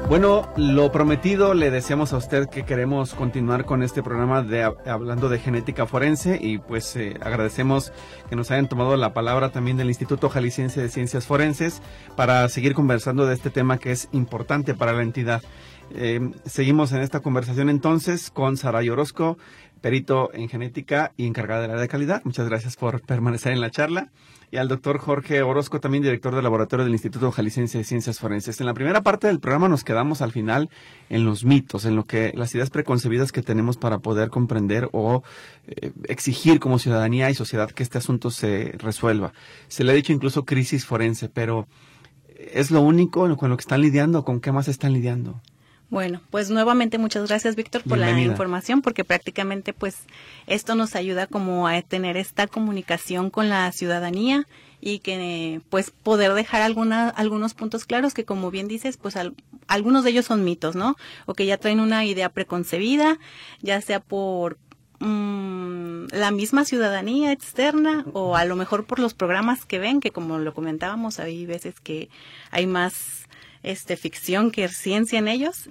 Bueno, lo prometido, le deseamos a usted que queremos continuar con este programa hablando de genética forense y pues agradecemos que nos hayan tomado la palabra también del Instituto Jalisciense de Ciencias Forenses para seguir conversando de este tema que es importante para la entidad. Seguimos en esta conversación entonces con Saray Orozco, perito en genética y encargada del área de calidad. Muchas gracias por permanecer en la charla. Y al doctor Jorge Orozco, también director del laboratorio del Instituto Jalisciense de Ciencias Forenses. En la primera parte del programa nos quedamos al final en los mitos, en lo que las ideas preconcebidas que tenemos para poder comprender o exigir como ciudadanía y sociedad que este asunto se resuelva. Se le ha dicho incluso crisis forense, pero ¿es lo único con lo que están lidiando? ¿Con qué más están lidiando? Bueno, pues nuevamente muchas gracias, Víctor, por la información, porque prácticamente pues esto nos ayuda como a tener esta comunicación con la ciudadanía y que pues poder dejar algunos puntos claros que, como bien dices, pues algunos de ellos son mitos, ¿no? O que ya traen una idea preconcebida, ya sea por la misma ciudadanía externa o a lo mejor por los programas que ven, que como lo comentábamos, hay veces que hay más ficción que ciencia en ellos.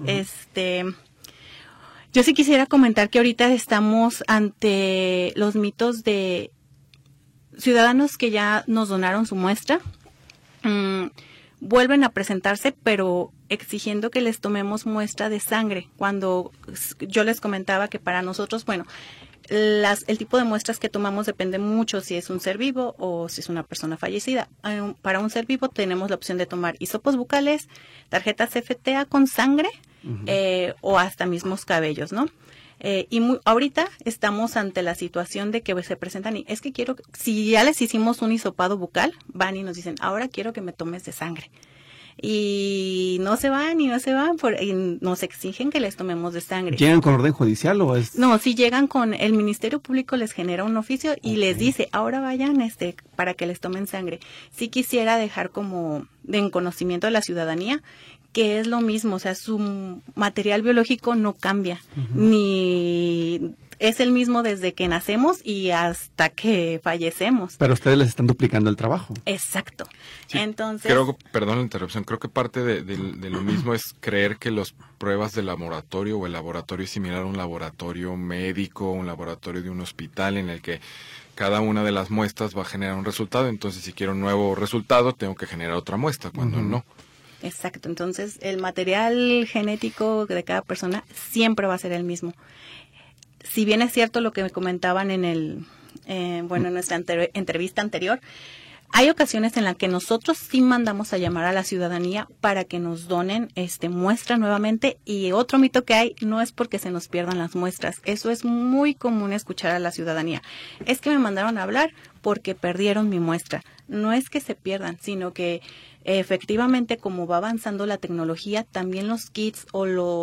Yo sí quisiera comentar que ahorita estamos ante los mitos de ciudadanos que ya nos donaron su muestra, vuelven a presentarse, pero exigiendo que les tomemos muestra de sangre, cuando yo les comentaba que para nosotros, bueno, el tipo de muestras que tomamos depende mucho si es un ser vivo o si es una persona fallecida. Para un ser vivo tenemos la opción de tomar hisopos bucales, tarjetas FTA con sangre, o hasta mismos cabellos, ¿no? Ahorita estamos ante la situación de que se presentan y es que si ya les hicimos un hisopado bucal, van y nos dicen, ahora quiero que me tomes de sangre. Y no se van, y nos exigen que les tomemos de sangre. ¿Llegan con orden judicial o es...? No, si llegan con el Ministerio Público, les genera un oficio y les dice, ahora vayan para que les tomen sangre. Sí quisiera dejar como en conocimiento de la ciudadanía que es lo mismo, o sea, su material biológico no cambia, ni es el mismo desde que nacemos y hasta que fallecemos. Pero ustedes les están duplicando el trabajo. Exacto. Sí, entonces, perdón la interrupción, creo que parte de lo mismo es creer que las pruebas de laboratorio o el laboratorio es similar a un laboratorio médico, un laboratorio de un hospital en el que cada una de las muestras va a generar un resultado, entonces si quiero un nuevo resultado tengo que generar otra muestra, cuando no. Exacto, entonces el material genético de cada persona siempre va a ser el mismo. Si bien es cierto lo que me comentaban en nuestra entrevista anterior, hay ocasiones en las que nosotros sí mandamos a llamar a la ciudadanía para que nos donen muestra nuevamente, y otro mito que hay no es porque se nos pierdan las muestras. Eso es muy común escuchar a la ciudadanía. Es que me mandaron a hablar porque perdieron mi muestra. No es que se pierdan, sino que efectivamente, como va avanzando la tecnología, también los kits o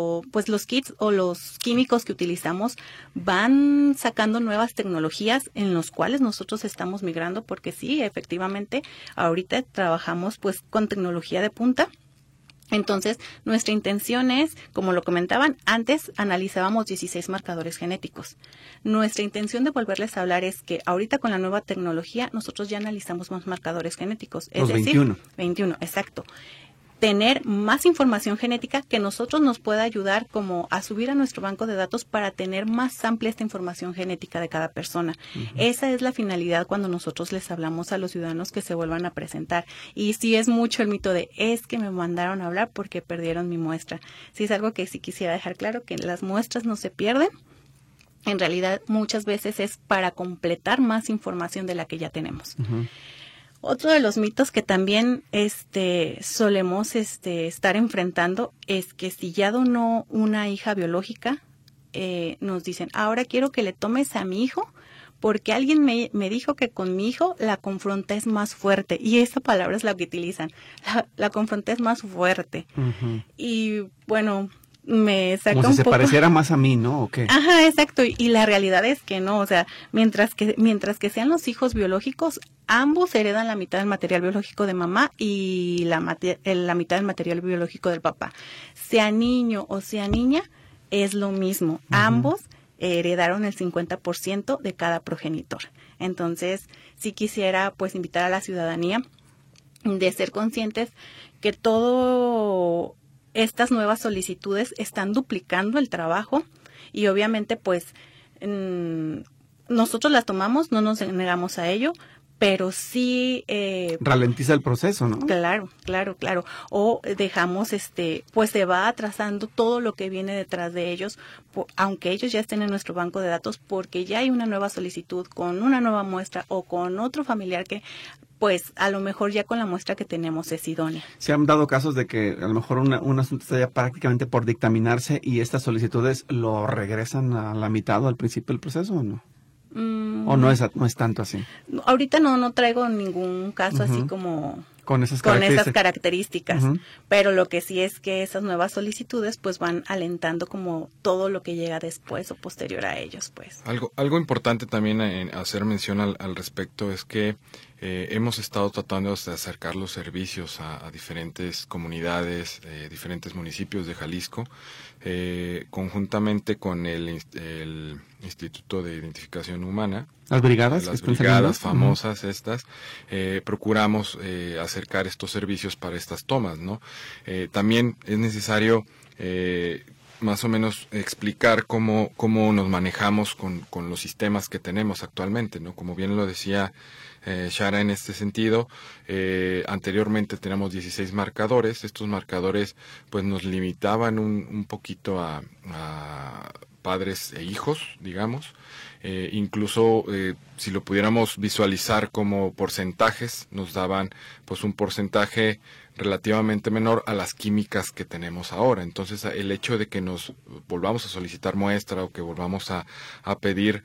los químicos que utilizamos van sacando nuevas tecnologías en los cuales nosotros estamos migrando, porque sí, efectivamente, ahorita trabajamos pues con tecnología de punta. Entonces, nuestra intención es, como lo comentaban, antes analizábamos 16 marcadores genéticos. Nuestra intención de volverles a hablar es que ahorita con la nueva tecnología nosotros ya analizamos más marcadores genéticos. Es decir, 21. 21, exacto. Tener más información genética que nosotros nos pueda ayudar como a subir a nuestro banco de datos para tener más amplia esta información genética de cada persona. Esa es la finalidad cuando nosotros les hablamos a los ciudadanos que se vuelvan a presentar. Y sí es mucho el mito de, es que me mandaron a hablar porque perdieron mi muestra. Sí es algo que sí quisiera dejar claro, que las muestras no se pierden. En realidad muchas veces es para completar más información de la que ya tenemos. Otro de los mitos que también solemos estar enfrentando es que si ya donó una hija biológica, nos dicen, ahora quiero que le tomes a mi hijo porque alguien me dijo que con mi hijo la confronta es más fuerte. Y esa palabra es la que utilizan. La confronta es más fuerte. Y bueno, me saca como si un se poco... pareciera más a mí, ¿no? ¿O qué? Ajá, exacto. Y la realidad es que no, o sea, mientras que sean los hijos biológicos, ambos heredan la mitad del material biológico de mamá y la mitad del material biológico del papá. Sea niño o sea niña, es lo mismo. Ambos heredaron el 50% de cada progenitor. Entonces, sí quisiera pues invitar a la ciudadanía de ser conscientes que todo estas nuevas solicitudes están duplicando el trabajo y obviamente pues nosotros las tomamos, no nos negamos a ello, pero sí ralentiza el proceso, ¿no? Claro. O dejamos pues se va atrasando todo lo que viene detrás de ellos, aunque ellos ya estén en nuestro banco de datos, porque ya hay una nueva solicitud con una nueva muestra o con otro familiar que pues a lo mejor ya con la muestra que tenemos es idónea. ¿Se han dado casos de que a lo mejor un asunto está ya prácticamente por dictaminarse y estas solicitudes lo regresan a la mitad o al principio del proceso o no? ¿O no es tanto así? Ahorita no traigo ningún caso así como con esas características, pero lo que sí es que esas nuevas solicitudes pues van alentando como todo lo que llega después o posterior a ellos, pues. Algo importante también en hacer mención al respecto es que hemos estado tratando de acercar los servicios a diferentes comunidades, diferentes municipios de Jalisco, conjuntamente con el Instituto de Identificación Humana. Las brigadas. Las brigadas famosas estas, procuramos acercar estos servicios para estas tomas, ¿no? También es necesario más o menos explicar cómo nos manejamos con los sistemas que tenemos actualmente, ¿no? Como bien lo decía Shara en este sentido, anteriormente teníamos 16 marcadores. Estos marcadores pues nos limitaban un poquito a padres e hijos, digamos. Incluso si lo pudiéramos visualizar como porcentajes, nos daban pues un porcentaje relativamente menor a las químicas que tenemos ahora. Entonces el hecho de que nos volvamos a solicitar muestra o que volvamos a pedir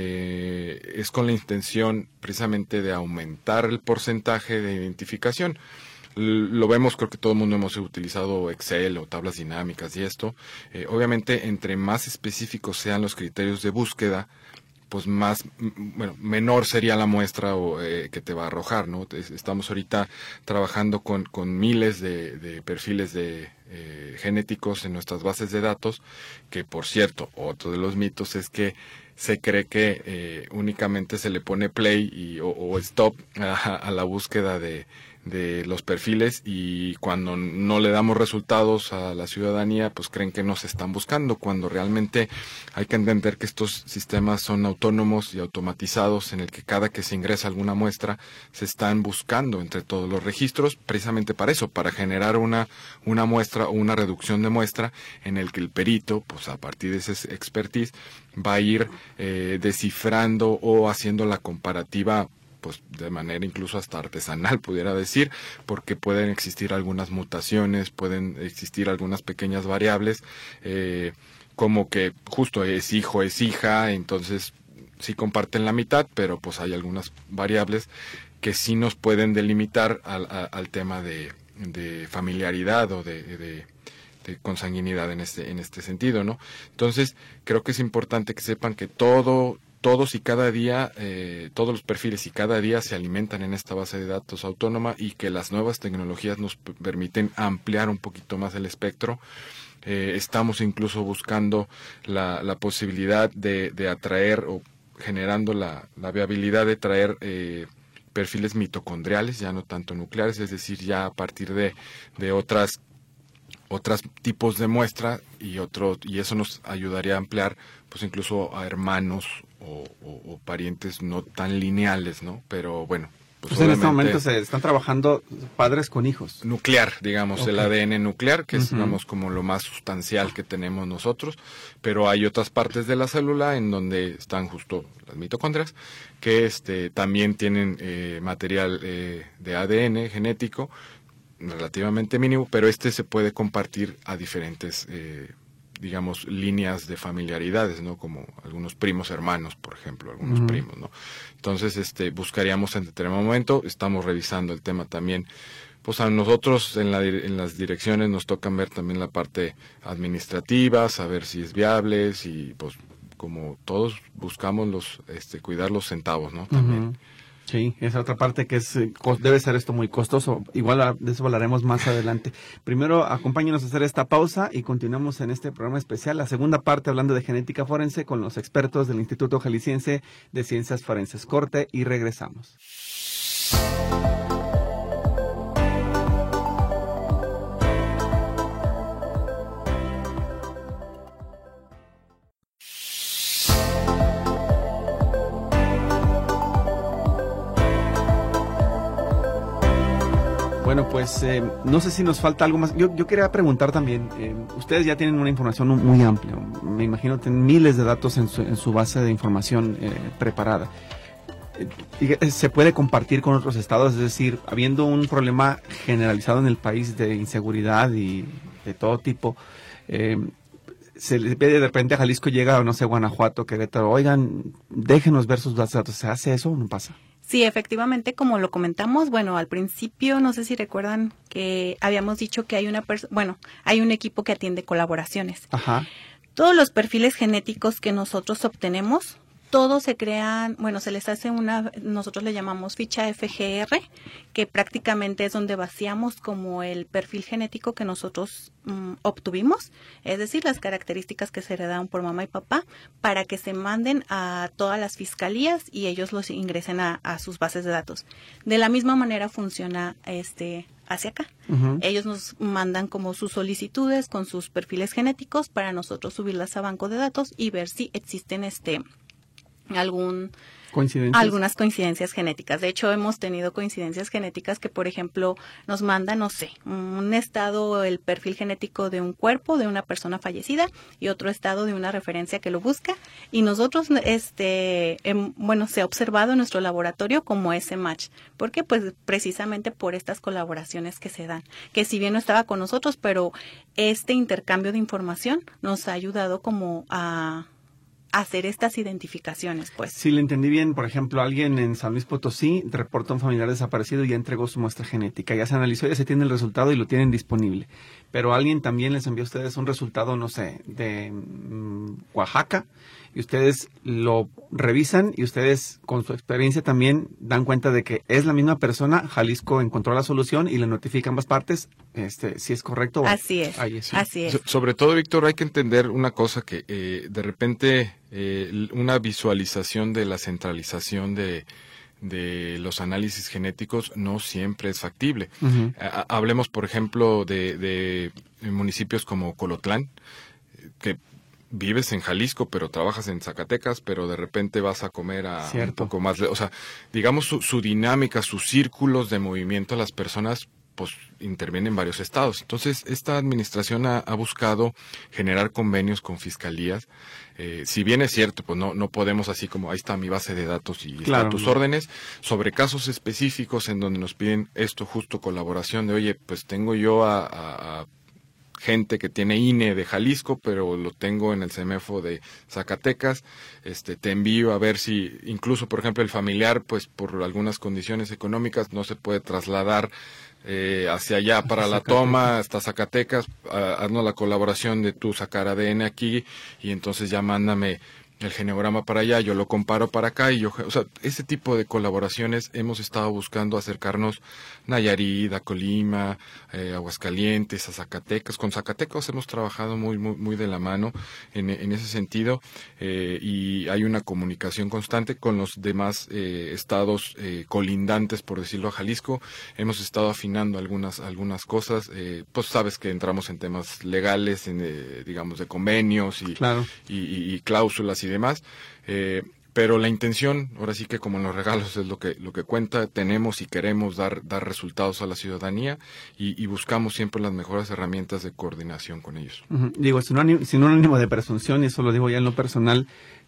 es con la intención precisamente de aumentar el porcentaje de identificación. Lo vemos, creo que todo el mundo hemos utilizado Excel o tablas dinámicas y esto. Obviamente, entre más específicos sean los criterios de búsqueda, pues menor sería la muestra que te va a arrojar, ¿no? Estamos ahorita trabajando con miles de perfiles genéticos en nuestras bases de datos, que por cierto, otro de los mitos es que se cree que únicamente se le pone play o stop a la búsqueda de los perfiles, y cuando no le damos resultados a la ciudadanía pues creen que nos están buscando, cuando realmente hay que entender que estos sistemas son autónomos y automatizados, en el que cada que se ingresa alguna muestra se están buscando entre todos los registros, precisamente para eso, para generar una muestra o una reducción de muestra en el que el perito, pues a partir de ese expertise, va a ir descifrando o haciendo la comparativa pues de manera incluso hasta artesanal, pudiera decir, porque pueden existir algunas mutaciones, pueden existir algunas pequeñas variables, como que justo es hijo, es hija, entonces sí comparten la mitad, pero pues hay algunas variables que sí nos pueden delimitar al tema de familiaridad o de consanguinidad en este sentido, ¿no? Entonces creo que es importante que sepan que todos y cada día, todos los perfiles y cada día se alimentan en esta base de datos autónoma, y que las nuevas tecnologías nos permiten ampliar un poquito más el espectro. Estamos incluso buscando la posibilidad de atraer o generando la viabilidad de traer perfiles mitocondriales, ya no tanto nucleares, es decir, ya a partir de otros tipos de muestra y eso nos ayudaría a ampliar pues incluso a hermanos o parientes no tan lineales, ¿no? Pero bueno, pues en este momento se están trabajando padres con hijos. Nuclear, digamos, Okay. El ADN nuclear, que es digamos como lo más sustancial que tenemos nosotros, pero hay otras partes de la célula en donde están justo las mitocondrias, que también tienen material de ADN genético relativamente mínimo, pero se puede compartir a diferentes digamos, líneas de familiaridades, ¿no? Como algunos primos hermanos, por ejemplo, algunos primos, ¿no? Entonces, buscaríamos en determinado momento, estamos revisando el tema también. Pues a nosotros en las direcciones nos tocan ver también la parte administrativa, saber si es viable, si, pues, como todos buscamos cuidar los centavos, ¿no? También. Sí, esa otra parte que debe ser esto muy costoso. Igual de eso hablaremos más adelante. Primero, acompáñenos a hacer esta pausa y continuamos en este programa especial, la segunda parte, hablando de genética forense con los expertos del Instituto Jalisciense de Ciencias Forenses. Corte y regresamos. Bueno, pues no sé si nos falta algo más. Yo quería preguntar también, ustedes ya tienen una información muy amplia, me imagino tienen miles de datos en su base de información preparada. ¿Se puede compartir con otros estados? Es decir, habiendo un problema generalizado en el país de inseguridad y de todo tipo, se le pide de repente a Jalisco, llega, no sé, Guanajuato, Querétaro, oigan, déjenos ver sus datos. ¿Se hace eso o no pasa? Sí, efectivamente, como lo comentamos, bueno, al principio, no sé si recuerdan que habíamos dicho que hay hay un equipo que atiende colaboraciones. Ajá. Todos los perfiles genéticos que nosotros obtenemos, todos se crean, se les hace nosotros le llamamos ficha FGR, que prácticamente es donde vaciamos como el perfil genético que nosotros obtuvimos, es decir, las características que se heredaron por mamá y papá, para que se manden a todas las fiscalías y ellos los ingresen a sus bases de datos. De la misma manera funciona hacia acá. Uh-huh. Ellos nos mandan como sus solicitudes con sus perfiles genéticos para nosotros subirlas a banco de datos y ver si existen algunas coincidencias genéticas. De hecho, hemos tenido coincidencias genéticas que, por ejemplo, nos mandan, no sé, un estado, el perfil genético de un cuerpo de una persona fallecida y otro estado de una referencia que lo busca, y nosotros, se ha observado en nuestro laboratorio como ese match. ¿Por qué? Pues precisamente por estas colaboraciones que se dan, que si bien no estaba con nosotros, pero este intercambio de información nos ha ayudado como a hacer estas identificaciones, pues. Si le entendí bien, por ejemplo, alguien en San Luis Potosí reporta a un familiar desaparecido y ya entregó su muestra genética, ya se analizó, ya se tiene el resultado y lo tienen disponible. Pero alguien también les envió a ustedes un resultado, no sé, de Oaxaca, y ustedes lo revisan y ustedes con su experiencia también dan cuenta de que es la misma persona. Jalisco encontró la solución y le notifica a ambas partes si es correcto. Así es, así es. Sobre todo, Víctor, hay que entender una cosa que de repente una visualización de la centralización de los análisis genéticos no siempre es factible. Uh-huh. Hablemos, por ejemplo, de municipios como Colotlán, que vives en Jalisco, pero trabajas en Zacatecas, pero de repente vas a comer a un poco más. O sea, digamos, su dinámica, sus círculos de movimiento, las personas pues intervienen en varios estados. Entonces, esta administración ha buscado generar convenios con fiscalías. Si bien es cierto, pues no podemos así como, ahí está mi base de datos y claro, están tus órdenes, sobre casos específicos en donde nos piden esto, justo colaboración de, oye, pues tengo yo a gente que tiene INE de Jalisco, pero lo tengo en el CEMEFO de Zacatecas, te envío a ver si, incluso, por ejemplo, el familiar, pues por algunas condiciones económicas no se puede trasladar hacia allá para la toma, hasta Zacatecas, haznos la colaboración de tú sacar ADN aquí, y entonces ya mándame el genograma para allá, yo lo comparo para acá, y ese tipo de colaboraciones hemos estado buscando acercarnos Nayarit, a Colima, Aguascalientes, a Zacatecas. Con Zacatecas hemos trabajado muy de la mano en ese sentido, y hay una comunicación constante con los demás estados colindantes, por decirlo, a Jalisco. Hemos estado afinando algunas cosas, pues sabes que entramos en temas legales, digamos, de convenios y cláusulas y demás, pero la intención, ahora sí que como en los regalos, es lo que cuenta. Tenemos y queremos dar resultados a la ciudadanía y buscamos siempre las mejores herramientas de coordinación con ellos. Uh-huh. Digo, sin un ánimo de presunción, y eso lo digo ya en lo personal,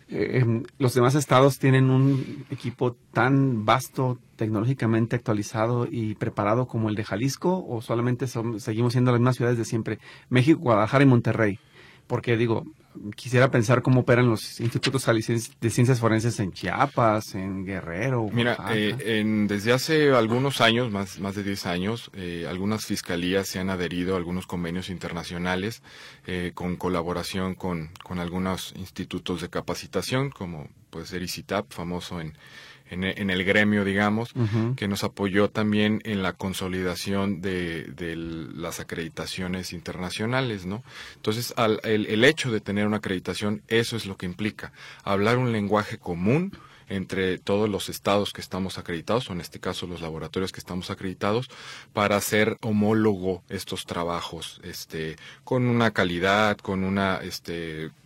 los demás estados tienen un equipo tan vasto, tecnológicamente actualizado y preparado como el de Jalisco, o solamente seguimos siendo las mismas ciudades de siempre, México, Guadalajara y Monterrey. Porque digo, quisiera pensar cómo operan los institutos de ciencias forenses en Chiapas, en Guerrero. Mira, desde hace algunos años, más de 10 años, algunas fiscalías se han adherido a algunos convenios internacionales con colaboración con algunos institutos de capacitación, como puede ser ICITAP, famoso en el gremio, digamos, uh-huh, que nos apoyó también en la consolidación de las acreditaciones internacionales, ¿no? Entonces, el hecho de tener una acreditación, eso es lo que implica, hablar un lenguaje común entre todos los estados que estamos acreditados, o en este caso los laboratorios que estamos acreditados, para hacer homólogo estos trabajos, con una calidad, con una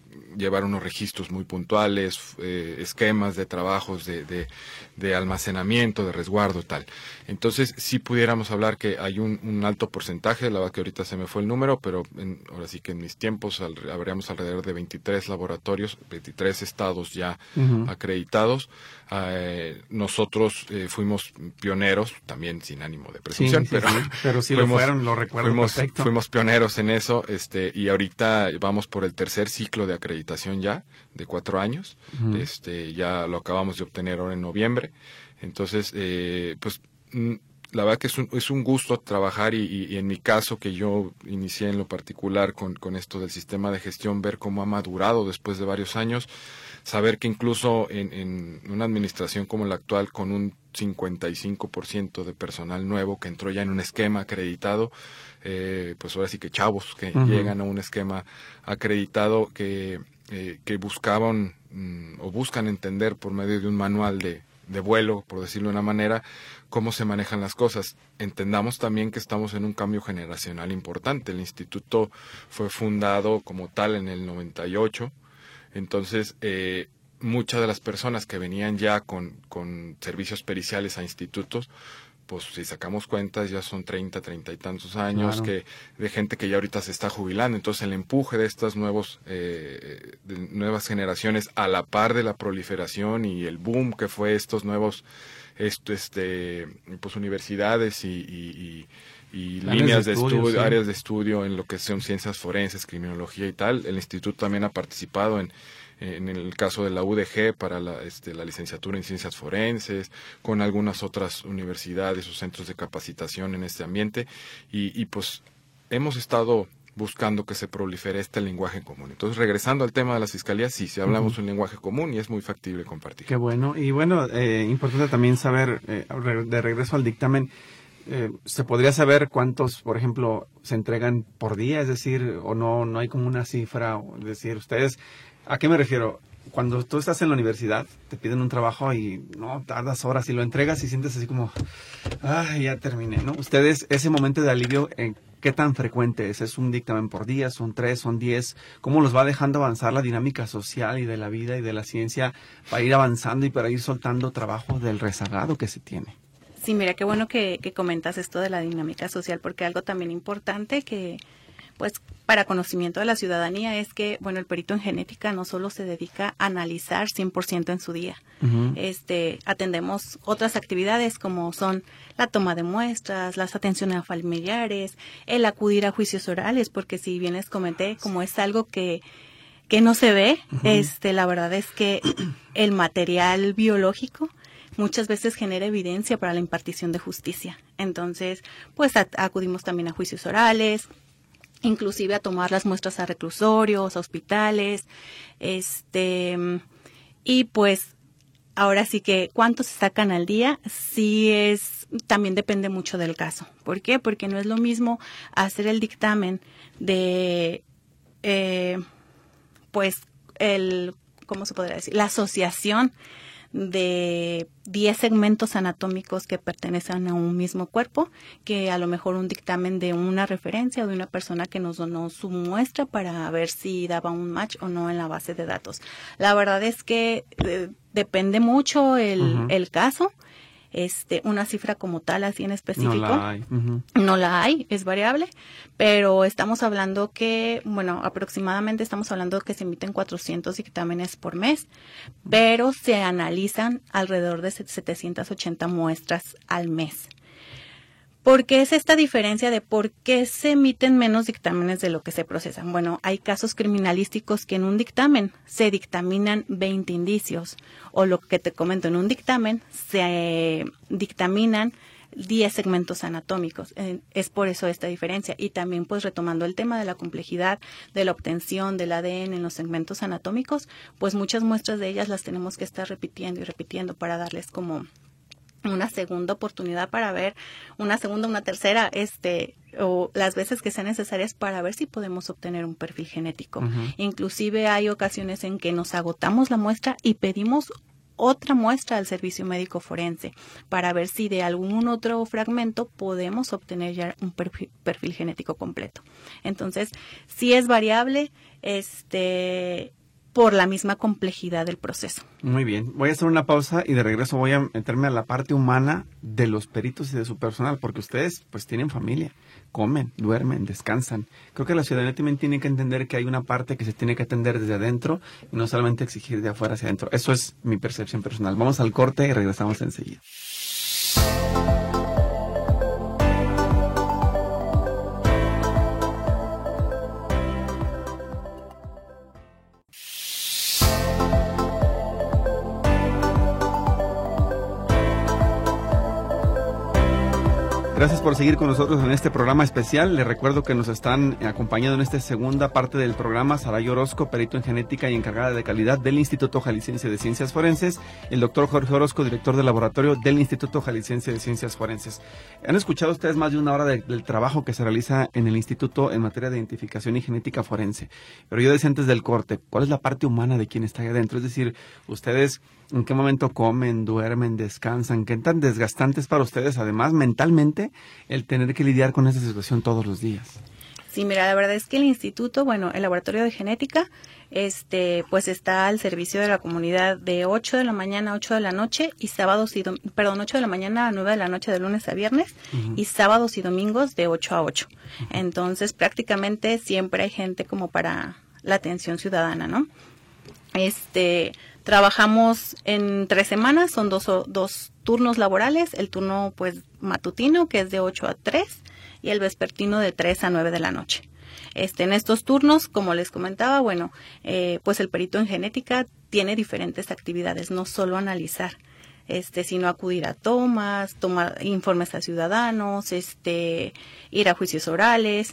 llevar unos registros muy puntuales, esquemas de trabajos de almacenamiento, de resguardo, tal. Entonces, sí pudiéramos hablar que hay un alto porcentaje, la verdad que ahorita se me fue el número, pero ahora sí que en mis tiempos habríamos alrededor de 23 laboratorios, 23 estados ya acreditados. Nosotros fuimos pioneros, también sin ánimo de presunción, pero sí lo fueron, lo recuerdo perfecto. Fuimos pioneros en eso, y ahorita vamos por el tercer ciclo de acreditación ya, de 4 años. Ya lo acabamos de obtener ahora en noviembre. Entonces, pues la verdad que es un gusto trabajar y en mi caso, que yo inicié en lo particular con esto del sistema de gestión, ver cómo ha madurado después de varios años, saber que incluso en una administración como la actual, con un 55% de personal nuevo que entró ya en un esquema acreditado, pues ahora sí que chavos que llegan a un esquema acreditado que buscaban o buscan entender por medio de un manual de vuelo, por decirlo de una manera, cómo se manejan las cosas. Entendamos también que estamos en un cambio generacional importante. El instituto fue fundado como tal en el 98, entonces muchas de las personas que venían ya con servicios periciales a institutos, pues si sacamos cuentas ya son 30 y tantos años, claro, de gente que ya ahorita se está jubilando. Entonces el empuje de estas nuevas generaciones, a la par de la proliferación y el boom que fue estos nuevos pues universidades y líneas de estudio, sí, áreas de estudio en lo que son ciencias forenses, criminología y tal. El instituto también ha participado en el caso de la UDG para la licenciatura en ciencias forenses, con algunas otras universidades o centros de capacitación en este ambiente, y pues hemos estado buscando que se prolifere este lenguaje común. Entonces, regresando al tema de las fiscalías, sí hablamos un lenguaje común y es muy factible compartir. Qué bueno. Y bueno, importante también saber, de regreso al dictamen, ¿se podría saber cuántos, por ejemplo, se entregan por día? Es decir, o no hay como una cifra, es decir, ustedes, ¿a qué me refiero? Cuando tú estás en la universidad, te piden un trabajo y no tardas horas y lo entregas y sientes así como, ya terminé, ¿no? Ustedes, ese momento de alivio, ¿qué tan frecuente es? ¿Es un dictamen por día? ¿Son 3? ¿Son 10? ¿Cómo los va dejando avanzar la dinámica social y de la vida y de la ciencia para ir avanzando y para ir soltando trabajo del rezagado que se tiene? Sí, mira, qué bueno que comentas esto de la dinámica social, porque algo también importante que, pues, para conocimiento de la ciudadanía es que, bueno, el perito en genética no solo se dedica a analizar 100% en su día. Atendemos otras actividades como son la toma de muestras, las atenciones a familiares, el acudir a juicios orales, porque si bien les comenté, como es algo que no se ve, la verdad es que el material biológico muchas veces genera evidencia para la impartición de justicia. Entonces, pues acudimos también a juicios orales, inclusive a tomar las muestras a reclusorios, a hospitales, y pues ahora sí que cuántos se sacan al día, también depende mucho del caso. ¿Por qué? Porque no es lo mismo hacer el dictamen de, ¿cómo se podría decir? La asociación de 10 segmentos anatómicos que pertenecen a un mismo cuerpo, que a lo mejor un dictamen de una referencia o de una persona que nos donó su muestra para ver si daba un match o no en la base de datos. La verdad es que depende mucho el caso. Una cifra como tal, así en específico, no la hay, es variable, pero estamos hablando que, bueno, aproximadamente estamos hablando que se emiten 400 dictámenes por mes, pero se analizan alrededor de 780 muestras al mes. ¿Por qué es esta diferencia de por qué se emiten menos dictámenes de lo que se procesan? Bueno, hay casos criminalísticos que en un dictamen se dictaminan 20 indicios, o lo que te comento, en un dictamen se dictaminan 10 segmentos anatómicos. Es por eso esta diferencia. Y también, pues, retomando el tema de la complejidad de la obtención del ADN en los segmentos anatómicos, pues muchas muestras de ellas las tenemos que estar repitiendo y repitiendo para darles como una segunda oportunidad para ver, una segunda, una tercera, o las veces que sean necesarias para ver si podemos obtener un perfil genético. Inclusive hay ocasiones en que nos agotamos la muestra y pedimos otra muestra al servicio médico forense para ver si de algún otro fragmento podemos obtener ya un perfil genético completo. Entonces, sí es variable, por la misma complejidad del proceso. Muy bien, voy a hacer una pausa y de regreso voy a meterme a la parte humana de los peritos y de su personal, porque ustedes pues tienen familia, comen, duermen, descansan. Creo que la ciudadanía también tiene que entender que hay una parte que se tiene que atender desde adentro y no solamente exigir de afuera hacia adentro. Eso es mi percepción personal. Vamos al corte y regresamos enseguida. Gracias por seguir con nosotros en este programa especial. Les recuerdo que nos están acompañando en esta segunda parte del programa Saray Orozco, perito en genética y encargada de calidad del Instituto Jalisciense de Ciencias Forenses, el doctor Jorge Orozco, director del laboratorio del Instituto Jalisciense de Ciencias Forenses. Han escuchado ustedes más de una hora del trabajo que se realiza en el Instituto en materia de identificación y genética forense. Pero yo decía antes del corte, ¿cuál es la parte humana de quien está ahí adentro? Es decir, ustedes, ¿en qué momento comen, duermen, descansan? ¿Qué tan desgastante es para ustedes, además, mentalmente, el tener que lidiar con esa situación todos los días? Sí, mira, la verdad es que el instituto, el laboratorio de genética, pues está al servicio de la comunidad de 8 de la mañana a 8 de la noche y 8 de la mañana a 9 de la noche de lunes a viernes y sábados y domingos de 8 a 8. Entonces, prácticamente siempre hay gente como para la atención ciudadana, ¿no? Trabajamos en 3 semanas, son dos turnos laborales, el turno pues matutino que es de 8 a 3 y el vespertino de 3 a 9 de la noche. En estos turnos, como les comentaba, pues el perito en genética tiene diferentes actividades, no solo analizar, sino acudir a tomas, tomar informes a ciudadanos, ir a juicios orales,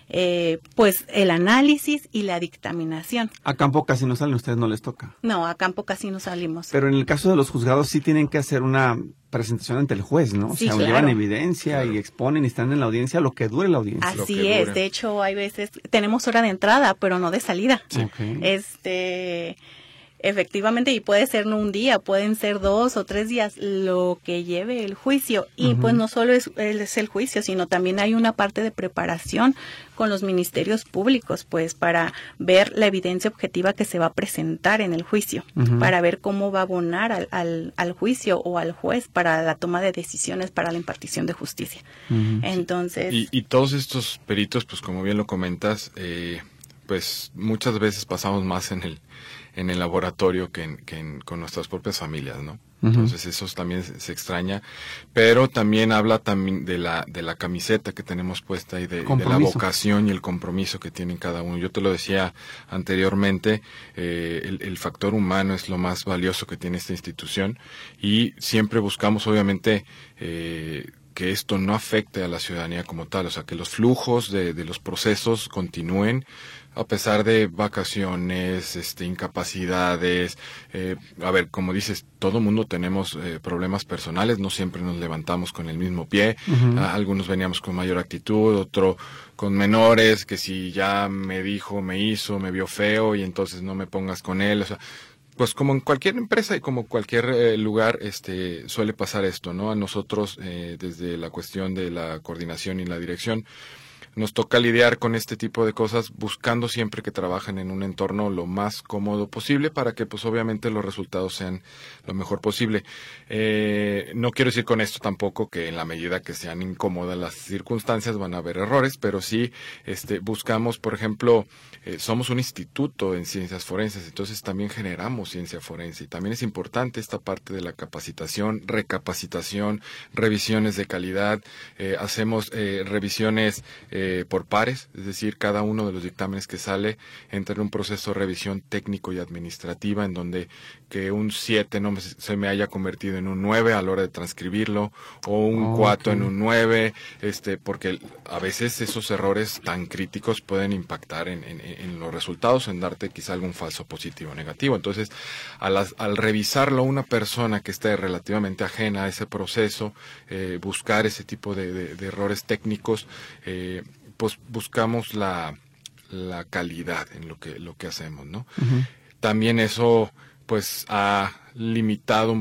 pues el análisis y la dictaminación. A campo casi no salen, ustedes no les toca. No, a campo casi no salimos. Pero en el caso de los juzgados sí tienen que hacer una presentación ante el juez, ¿no? Sí, o sea, claro. llevan evidencia y exponen y están en la audiencia lo que dure la audiencia. Así es, de hecho hay veces, tenemos hora de entrada, pero no de salida. Sí. Okay. Efectivamente, y puede ser no un día, pueden ser 2 o 3 días, lo que lleve el juicio. Y pues no solo es el juicio, sino también hay una parte de preparación con los ministerios públicos, pues para ver la evidencia objetiva que se va a presentar en el juicio, para ver cómo va a abonar al juicio o al juez para la toma de decisiones para la impartición de justicia. Entonces... Y todos estos peritos, pues como bien lo comentas, pues muchas veces pasamos más en el laboratorio que con nuestras propias familias, ¿no? Entonces eso también se extraña, pero también habla también de la camiseta que tenemos puesta y de la vocación y el compromiso que tienen cada uno. Yo te lo decía anteriormente, el factor humano es lo más valioso que tiene esta institución y siempre buscamos obviamente que esto no afecte a la ciudadanía como tal, o sea, que los flujos de los procesos continúen a pesar de vacaciones, incapacidades. A ver, como dices, todo mundo tenemos problemas personales, no siempre nos levantamos con el mismo pie, algunos veníamos con mayor actitud, otro con menores, que si ya me dijo, me hizo, me vio feo y entonces no me pongas con él, o sea, pues como en cualquier empresa y como cualquier lugar, suele pasar esto, ¿no? A nosotros, desde la cuestión de la coordinación y la dirección, nos toca lidiar con este tipo de cosas buscando siempre que trabajen en un entorno lo más cómodo posible para que pues obviamente los resultados sean lo mejor posible. No quiero decir con esto tampoco que en la medida que sean incómodas las circunstancias van a haber errores, pero sí buscamos, por ejemplo, somos un instituto en ciencias forenses, entonces también generamos ciencia forense y también es importante esta parte de la capacitación, recapacitación, revisiones de calidad, hacemos revisiones por pares, es decir, cada uno de los dictámenes que sale entra en un proceso de revisión técnico y administrativa en donde que un 7 no se me haya convertido en un 9 a la hora de transcribirlo o un 4 en un 9, porque a veces esos errores tan críticos pueden impactar en los resultados, en darte quizá algún falso positivo o negativo. Entonces, al revisarlo una persona que esté relativamente ajena a ese proceso, buscar ese tipo de errores técnicos, pues buscamos la calidad en lo que hacemos, ¿no? También eso pues ha limitado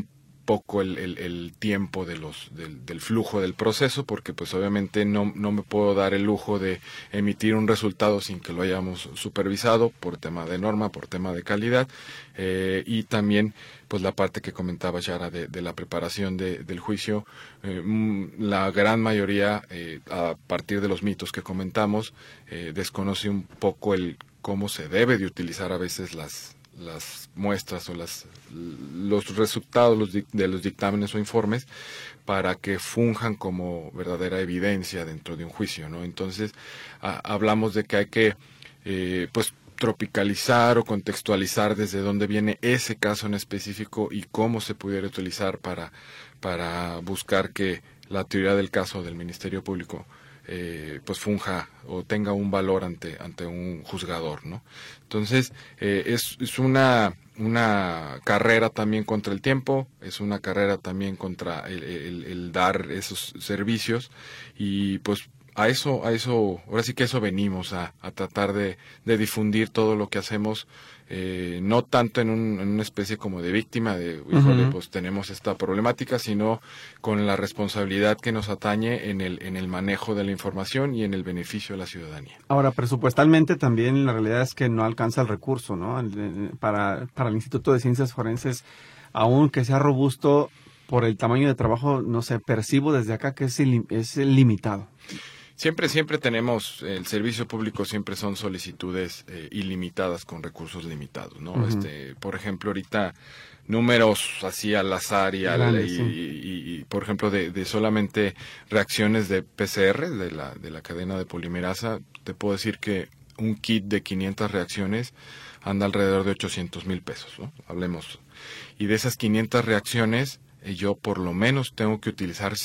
poco el tiempo del flujo del proceso, porque pues obviamente no me puedo dar el lujo de emitir un resultado sin que lo hayamos supervisado por tema de norma, por tema de calidad, y también pues la parte que comentaba Yara de la preparación del juicio. La gran mayoría, a partir de los mitos que comentamos, desconoce un poco el cómo se debe de utilizar a veces las muestras o los resultados de los dictámenes o informes para que funjan como verdadera evidencia dentro de un juicio, ¿no? Entonces, hablamos de que hay que pues tropicalizar o contextualizar desde dónde viene ese caso en específico y cómo se pudiera utilizar para buscar que la teoría del caso del Ministerio Público pues funja o tenga un valor ante un juzgador, ¿no? Entonces, es una carrera también contra el tiempo, es una carrera también contra el dar esos servicios, y pues a eso, ahora sí que a eso venimos, a tratar de difundir todo lo que hacemos, no tanto en una especie como de víctima, de, híjole, pues tenemos esta problemática, sino con la responsabilidad que nos atañe en el manejo de la información y en el beneficio de la ciudadanía. Ahora, presupuestalmente también la realidad es que no alcanza el recurso, ¿no? Para el Instituto de Ciencias Forenses, aunque sea robusto, por el tamaño de trabajo, no sé, percibo desde acá que es limitado. Siempre tenemos, el servicio público siempre son solicitudes ilimitadas con recursos limitados, ¿no? Por ejemplo, ahorita números así al azar y por ejemplo, de solamente reacciones de PCR, de la cadena de polimerasa, te puedo decir que un kit de 500 reacciones anda alrededor de 800,000 pesos, ¿no? Hablemos. Y de esas 500 reacciones, yo por lo menos tengo que utilizar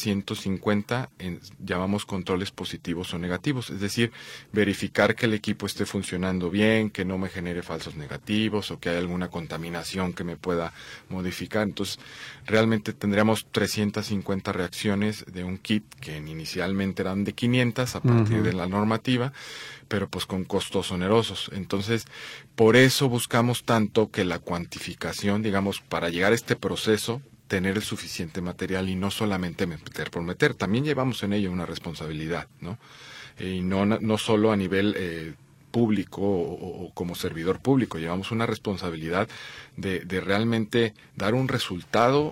150 llamamos controles positivos o negativos, es decir, verificar que el equipo esté funcionando bien, que no me genere falsos negativos o que hay alguna contaminación que me pueda modificar. Entonces, realmente tendríamos 350 reacciones de un kit que inicialmente eran de 500 a partir de la normativa, pero pues con costos onerosos. Entonces, por eso buscamos tanto que la cuantificación, digamos, para llegar a este proceso, tener el suficiente material y no solamente meter por meter. También llevamos en ello una responsabilidad, ¿no? Y no solo a nivel público o como servidor público, llevamos una responsabilidad de realmente dar un resultado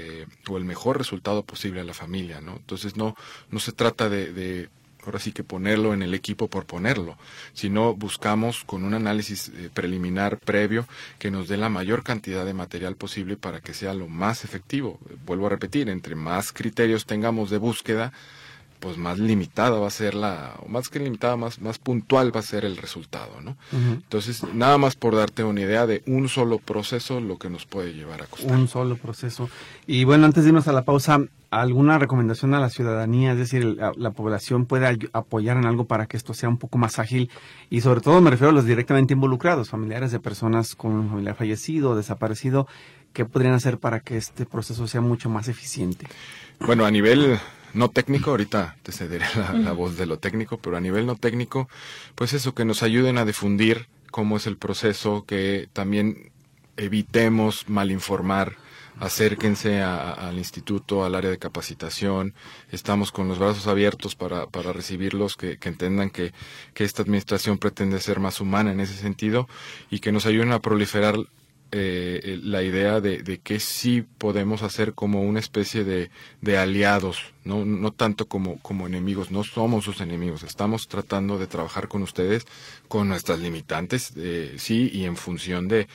o el mejor resultado posible a la familia, ¿no? Entonces no se trata de ahora sí que ponerlo en el equipo por ponerlo, sino buscamos con un análisis preliminar previo que nos dé la mayor cantidad de material posible para que sea lo más efectivo. Vuelvo a repetir, entre más criterios tengamos de búsqueda, pues más limitada va a ser o más que limitada, más puntual va a ser el resultado, ¿no? Entonces, nada más por darte una idea de un solo proceso, lo que nos puede llevar a costar. Un solo proceso. Y bueno, antes de irnos a la pausa, ¿alguna recomendación a la ciudadanía? Es decir, la población puede apoyar en algo para que esto sea un poco más ágil, y sobre todo me refiero a los directamente involucrados, familiares de personas con un familiar fallecido o desaparecido. ¿Qué podrían hacer para que este proceso sea mucho más eficiente? Bueno, a nivel no técnico, ahorita te cederé la voz de lo técnico, pero a nivel no técnico, pues eso, que nos ayuden a difundir cómo es el proceso, que también evitemos malinformar. Acérquense al instituto, al área de capacitación. Estamos con los brazos abiertos para recibirlos, que entendan que esta administración pretende ser más humana en ese sentido y que nos ayuden a proliferar la idea de que sí podemos hacer como una especie de aliados, no tanto como enemigos. No somos sus enemigos, estamos tratando de trabajar con ustedes con nuestras limitantes, sí, y en función de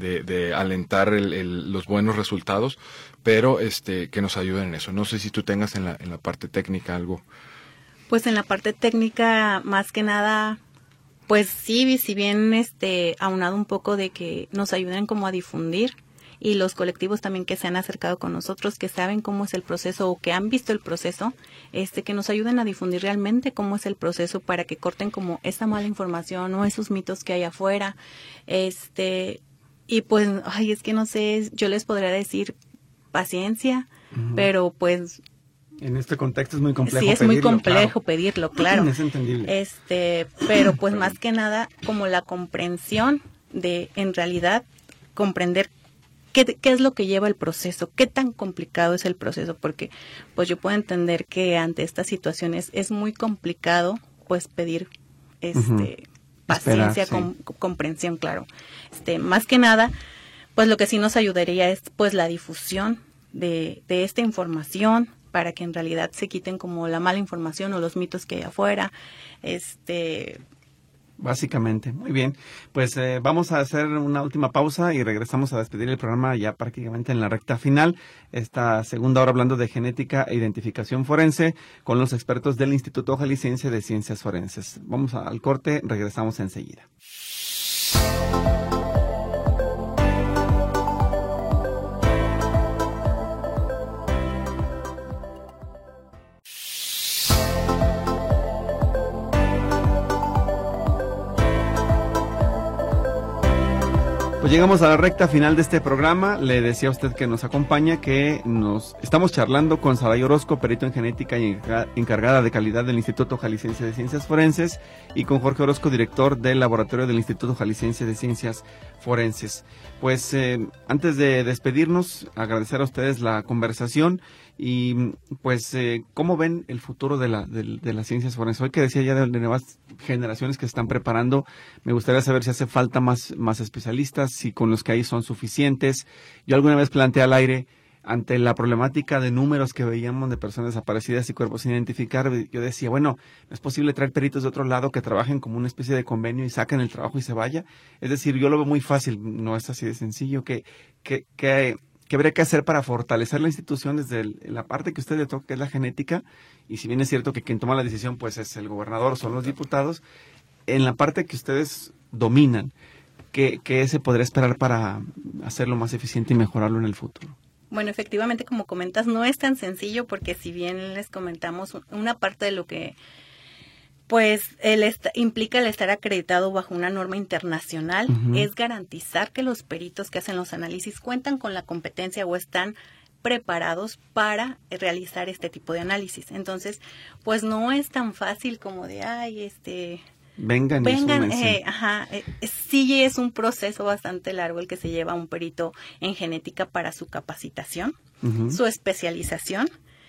alentar los buenos resultados, pero que nos ayuden en eso. No sé si tú tengas en la parte técnica algo. Pues en la parte técnica, más que nada, pues sí, si bien aunado un poco de que nos ayuden como a difundir, y los colectivos también que se han acercado con nosotros, que saben cómo es el proceso o que han visto el proceso, que nos ayuden a difundir realmente cómo es el proceso para que corten como esta mala información o esos mitos que hay afuera. Y pues, es que no sé, yo les podría decir paciencia, pero pues en este contexto es muy complejo. Sí, es muy complejo pedirlo, claro. Es entendible. Pero pues más que nada como la comprensión de, en realidad, comprender ¿Qué es lo que lleva el proceso? ¿Qué tan complicado es el proceso? Porque pues yo puedo entender que ante estas situaciones es muy complicado pues pedir paciencia, Esperar, sí. comprensión, claro. Más que nada, pues lo que sí nos ayudaría es pues la difusión de esta información para que en realidad se quiten como la mala información o los mitos que hay afuera. Básicamente, muy bien. Pues vamos a hacer una última pausa y regresamos a despedir el programa ya prácticamente en la recta final. Esta segunda hora hablando de genética e identificación forense con los expertos del Instituto Jalisciense de Ciencias Forenses. Vamos al corte, regresamos enseguida. Pues llegamos a la recta final de este programa. Le decía a usted que nos acompaña, que nos estamos charlando con Saray Orozco, perito en genética y encargada de calidad del Instituto Jalisciense de Ciencias Forenses, y con Jorge Orozco, director del laboratorio del Instituto Jalisciense de Ciencias Forenses. Pues antes de despedirnos, agradecer a ustedes la conversación y pues cómo ven el futuro de las ciencias forenses. Hoy que decía ya de nuevas generaciones que se están preparando, me gustaría saber si hace falta más especialistas, si con los que hay son suficientes. Yo alguna vez planteé al aire, ante la problemática de números que veíamos de personas desaparecidas y cuerpos sin identificar, yo decía, bueno, ¿no es posible traer peritos de otro lado que trabajen como una especie de convenio y saquen el trabajo y se vaya? Es decir, yo lo veo muy fácil, no es así de sencillo. ¿Qué habría que hacer para fortalecer la institución desde la parte que a usted le toca, que es la genética? Y si bien es cierto que quien toma la decisión pues es el gobernador, son los diputados, en la parte que ustedes dominan, ¿qué se podría esperar para hacerlo más eficiente y mejorarlo en el futuro? Bueno, efectivamente, como comentas, no es tan sencillo porque si bien les comentamos una parte de lo que pues implica el estar acreditado bajo una norma internacional, es garantizar que los peritos que hacen los análisis cuentan con la competencia o están preparados para realizar este tipo de análisis. Entonces, pues no es tan fácil como de, Vengan, sí es un proceso bastante largo el que se lleva a un perito en genética para su capacitación, su especialización,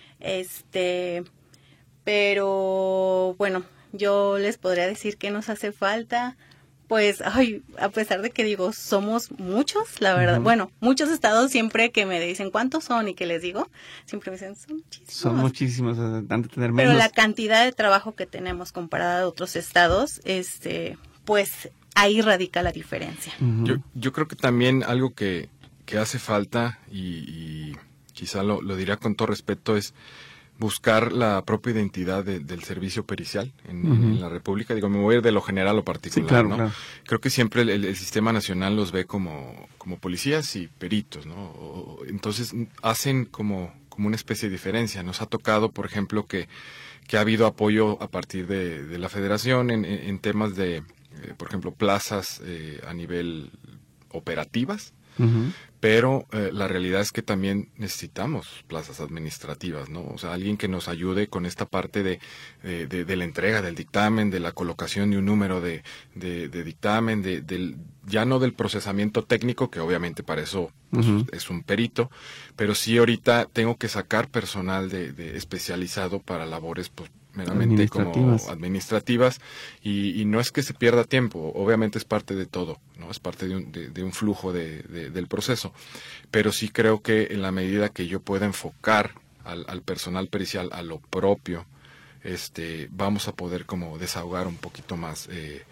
pero bueno, yo les podría decir que nos hace falta, pues, a pesar de que digo, somos muchos, la verdad, bueno, muchos estados siempre que me dicen cuántos son y que les digo, siempre me dicen, son muchísimos. Son muchísimos, han de tener menos. Pero la cantidad de trabajo que tenemos comparada a otros estados, pues, ahí radica la diferencia. Yo creo que también algo que hace falta, y quizá lo diría con todo respeto, es buscar la propia identidad del servicio pericial en la República. Digo, me voy a ir de lo general a lo particular, sí, claro, ¿no? Claro. Creo que siempre el sistema nacional los ve como policías y peritos, ¿no? Entonces hacen como una especie de diferencia. Nos ha tocado, por ejemplo, que ha habido apoyo a partir de la federación en temas de, por ejemplo, plazas a nivel operativas, pero la realidad es que también necesitamos plazas administrativas, ¿no? O sea, alguien que nos ayude con esta parte de la entrega del dictamen, de la colocación de un número de dictamen, ya no del procesamiento técnico, que obviamente para eso pues, es un perito, pero sí ahorita tengo que sacar personal de especializado para labores pues meramente como administrativas y no es que se pierda tiempo, obviamente es parte de todo, ¿no? Es parte de un flujo del proceso, pero sí creo que en la medida que yo pueda enfocar al personal pericial a lo propio, vamos a poder como desahogar un poquito más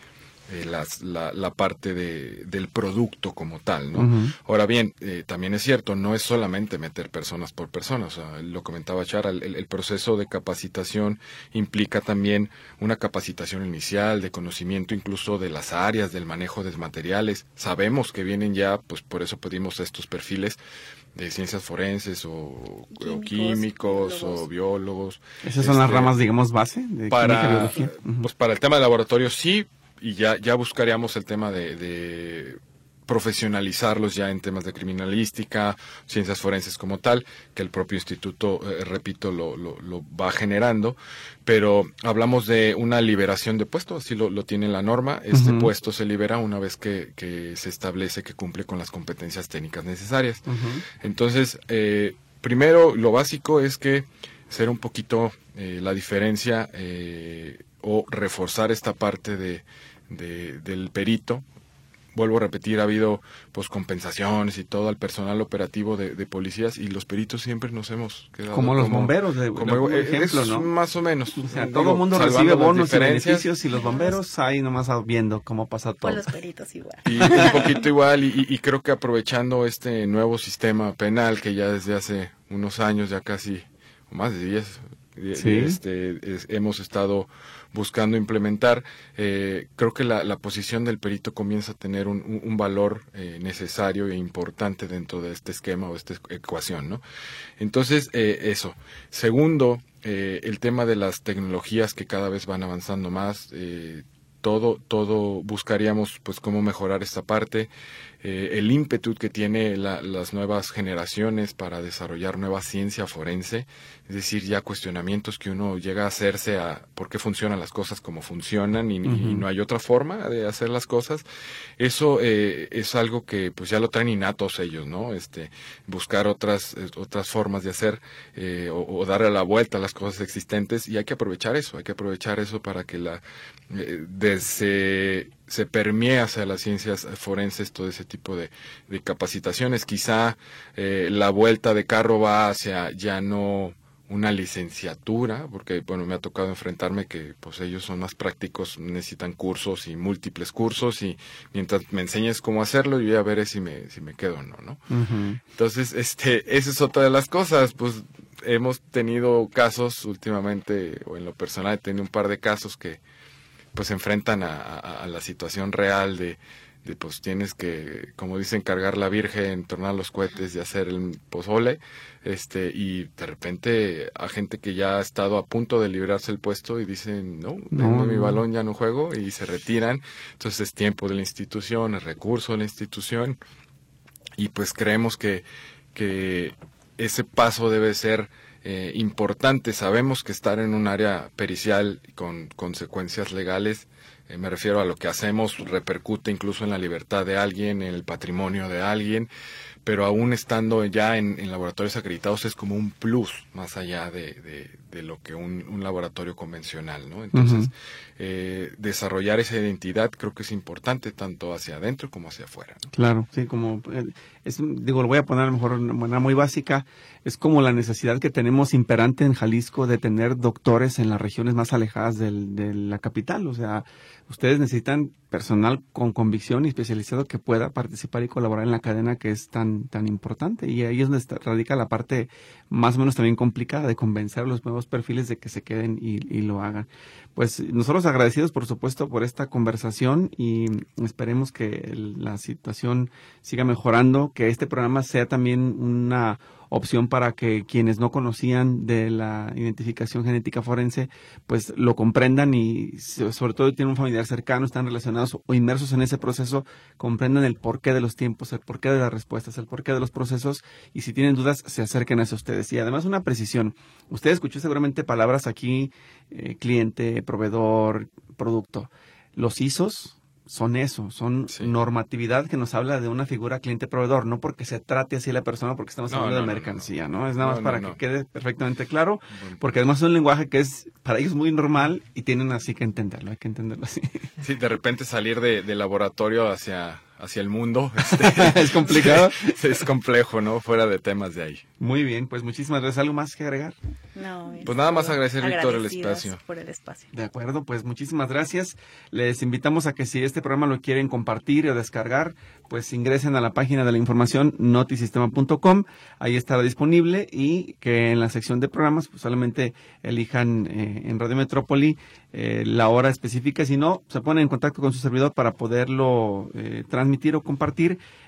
la parte del producto como tal, ¿no? Ahora bien, también es cierto, no es solamente meter personas por persona, o sea, lo comentaba Chara, el proceso de capacitación implica también una capacitación inicial, de conocimiento incluso de las áreas, del manejo de materiales. Sabemos que vienen ya, pues por eso pedimos estos perfiles de ciencias forenses o químicos o biólogos. Esas son las ramas, digamos, base de química y biología. Pues para el tema de laboratorio sí, y ya buscaríamos el tema de profesionalizarlos ya en temas de criminalística, ciencias forenses como tal, que el propio instituto, repito, lo va generando, pero hablamos de una liberación de puesto, así lo tiene la norma. Este puesto se libera una vez que se establece que cumple con las competencias técnicas necesarias. Entonces, primero, lo básico es que ser un poquito la diferencia o reforzar esta parte del perito. Vuelvo a repetir, ha habido pues compensaciones y todo al personal operativo de policías, y los peritos siempre nos hemos quedado como los bomberos, como ejemplo, ¿no? Más o menos. O sea, todo el mundo recibe bonos y beneficios, y los bomberos ahí nomás viendo cómo pasa todo. Pues los peritos igual. Y un poquito igual, y creo que aprovechando este nuevo sistema penal que ya desde hace unos años, ya casi más de 10, hemos estado buscando implementar, creo que la posición del perito comienza a tener un valor necesario e importante dentro de este esquema o esta ecuación, ¿no? Entonces, eso. Segundo, el tema de las tecnologías que cada vez van avanzando más, todo buscaríamos pues cómo mejorar esta parte, el ímpetu que tiene las nuevas generaciones para desarrollar nueva ciencia forense, es decir, ya cuestionamientos que uno llega a hacerse a por qué funcionan las cosas como funcionan, y no hay otra forma de hacer las cosas. Eso es algo que pues ya lo traen innatos ellos, ¿no? Buscar otras formas de hacer o darle la vuelta a las cosas existentes, y hay que aprovechar eso para que se permee hacia las ciencias forenses todo ese tipo de capacitaciones. Quizá la vuelta de carro va hacia ya no una licenciatura, porque bueno, me ha tocado enfrentarme que pues ellos son más prácticos, necesitan cursos y múltiples cursos, y mientras me enseñes cómo hacerlo, yo ya veré si me quedo o no. Entonces, esa es otra de las cosas. Pues hemos tenido casos últimamente, o en lo personal he tenido un par de casos que pues se enfrentan a la situación real de pues tienes que, como dicen, cargar la virgen, tornar los cohetes y hacer el pozole, y de repente a gente que ya ha estado a punto de librarse el puesto y dicen, no, mi balón, ya no juego, y se retiran. Entonces es tiempo de la institución, es recurso de la institución, y pues creemos que ese paso debe ser importante. Sabemos que estar en un área pericial con consecuencias legales, me refiero a lo que hacemos, repercute incluso en la libertad de alguien, en el patrimonio de alguien, pero aún estando ya en laboratorios acreditados es como un plus más allá de lo que un laboratorio convencional, ¿no? Entonces, desarrollar esa identidad creo que es importante tanto hacia adentro como hacia afuera, ¿no? Claro, sí, como lo voy a poner a lo mejor de una manera muy básica, es como la necesidad que tenemos imperante en Jalisco de tener doctores en las regiones más alejadas de la capital. O sea, ustedes necesitan personal con convicción y especializado que pueda participar y colaborar en la cadena que es tan importante, y ahí es donde radica la parte más o menos también complicada de convencer a los nuevos perfiles de que se queden y lo hagan. Pues nosotros agradecidos, por supuesto, por esta conversación, y esperemos que la situación siga mejorando, que este programa sea también una opción para que quienes no conocían de la identificación genética forense pues lo comprendan, y sobre todo tienen un familiar cercano, están relacionados o inmersos en ese proceso, comprendan el porqué de los tiempos, el porqué de las respuestas, el porqué de los procesos, y si tienen dudas se acerquen hacia ustedes. Y además una precisión, usted escuchó seguramente palabras aquí, cliente, proveedor, producto. Los ISOs son eso, son normatividad que nos habla de una figura cliente-proveedor, no porque se trate así la persona, porque estamos hablando de mercancía, ¿no? Es nada más para que quede perfectamente claro, porque además es un lenguaje que es para ellos muy normal y tienen así que entenderlo, hay que entenderlo así. Sí, de repente salir de laboratorio hacia el mundo. ¿Es complicado? Es complejo, ¿no? Fuera de temas de ahí. Muy bien, pues muchísimas gracias. ¿Algo más que agregar? No. Pues nada más agradecer, Víctor, el espacio. Por el espacio. De acuerdo, pues muchísimas gracias. Les invitamos a que si este programa lo quieren compartir o descargar, pues ingresen a la página de la información notisistema.com, ahí estará disponible, y que en la sección de programas pues solamente elijan en Radio Metrópoli la hora específica, si no, se ponen en contacto con su servidor para poderlo transmitir o compartir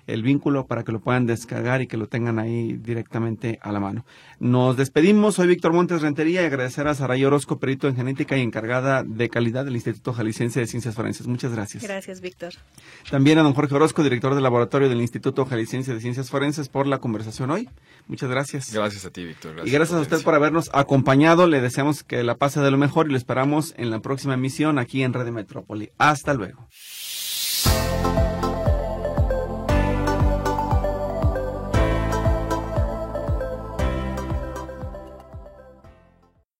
el vínculo para que lo puedan descargar y que lo tengan ahí directamente a la mano. Nos despedimos. Soy Víctor Montes Rentería y agradecer a Saray Orozco, perito en genética y encargada de calidad del Instituto Jalisciense de Ciencias Forenses. Muchas gracias. Gracias, Víctor. También a don Jorge Orozco, director del laboratorio del Instituto Jalisciense de Ciencias Forenses, por la conversación hoy. Muchas gracias. Gracias a ti, Víctor. Y gracias a usted por habernos acompañado. Le deseamos que la pase de lo mejor y lo esperamos en la próxima emisión aquí en Radio Metrópoli. Hasta luego.